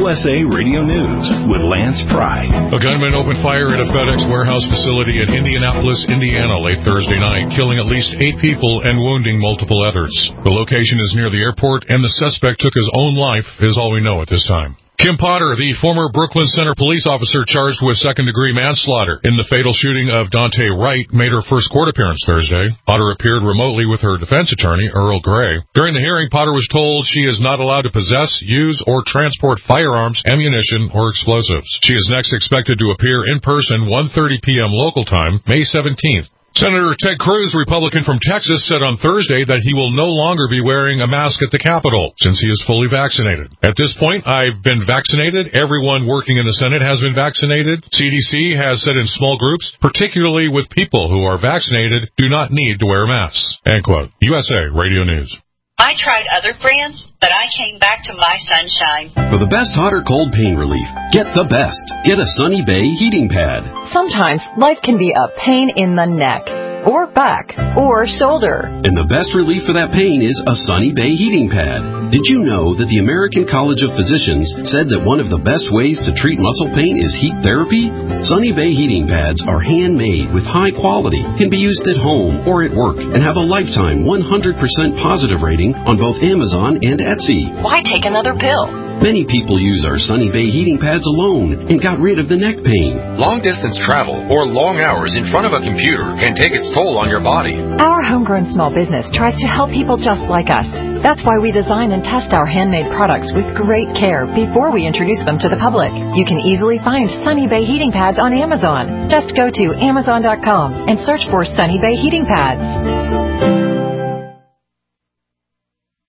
USA Radio News with Lance Pry. A gunman opened fire at a FedEx warehouse facility in Indianapolis, Indiana late Thursday night, killing at least 8 people and wounding multiple others. The location is near the airport, and the suspect took his own life, is all we know at this time. Kim Potter, the former Brooklyn Center police officer charged with second-degree manslaughter in the fatal shooting of Dante Wright, made her first court appearance Thursday. Potter appeared remotely with her defense attorney, Earl Gray. During the hearing, Potter was told she is not allowed to possess, use, or transport firearms, ammunition, or explosives. She is next expected to appear in person 1:30 p.m. local time, May 17th. Senator Ted Cruz, Republican from Texas, said on Thursday that he will no longer be wearing a mask at the Capitol since he is fully vaccinated. At this point, I've been vaccinated. Everyone working in the Senate has been vaccinated. CDC has said in small groups, particularly with people who are vaccinated, do not need to wear masks. End quote. USA Radio News. I tried other brands, but I came back to My Sunshine. For the best hot or cold pain relief, get the best. Get a Sunny Bay heating pad. Sometimes life can be a pain in the neck, or back, or shoulder. And the best relief for that pain is a Sunny Bay heating pad. Did you know that the American College of Physicians said that one of the best ways to treat muscle pain is heat therapy? Sunny Bay heating pads are handmade with high quality, can be used at home or at work, and have a lifetime 100% positive rating on both Amazon and Etsy. Why take another pill? Many people use our Sunny Bay heating pads alone and got rid of the neck pain. Long-distance travel or long hours in front of a computer can take its toll on your body. Our homegrown small business tries to help people just like us. That's why we design and test our handmade products with great care before we introduce them to the public. You can easily find Sunny Bay heating pads on Amazon. Just go to Amazon.com and search for Sunny Bay heating pads.